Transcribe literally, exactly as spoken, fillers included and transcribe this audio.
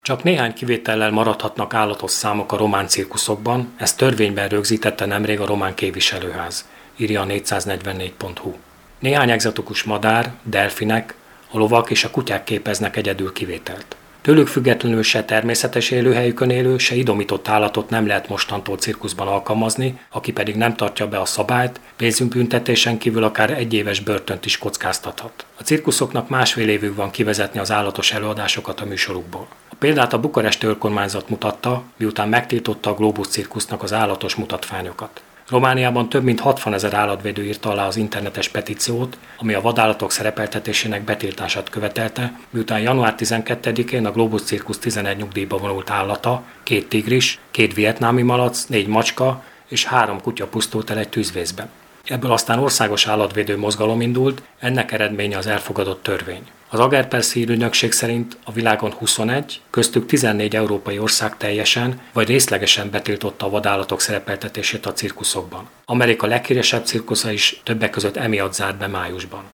Csak néhány kivétellel maradhatnak állatos számok a román cirkuszokban, ezt törvényben rögzítette nemrég a román képviselőház, írja a négyszáznegyvennégy pont hu. Néhány egzotikus madár, delfinek, a lovak és a kutyák képeznek egyedül kivételt. Tőlük függetlenül se természetes élőhelyükön élő, se idomított állatot nem lehet mostantól cirkuszban alkalmazni, aki pedig nem tartja be a szabályt, pénzbüntetésen kívül akár egy éves börtönt is kockáztathat. A cirkuszoknak másfél évük van kivezetni az állatos előadásokat a műsorukból. A példát a bukaresti önkormányzat mutatta, miután megtiltotta a Globus cirkusznak az állatos mutatványokat. Romániában több mint hatvanezer állatvédő írta alá az internetes petíciót, ami a vadállatok szerepeltetésének betiltását követelte, miután január tizenkettedikén a Globus cirkusz tizenegy nyugdíjba vonult állata, két tigris, két vietnámi malac, négy macska és három kutya pusztult el egy tűzvészben. Ebből aztán országos állatvédő mozgalom indult, ennek eredménye az elfogadott törvény. Az Agerpersz hírügynökség szerint a világon huszonegy, köztük tizennégy európai ország teljesen vagy részlegesen betiltotta a vadállatok szerepeltetését a cirkuszokban. Amerika leghíresebb cirkusza is többek között emiatt zárt be májusban.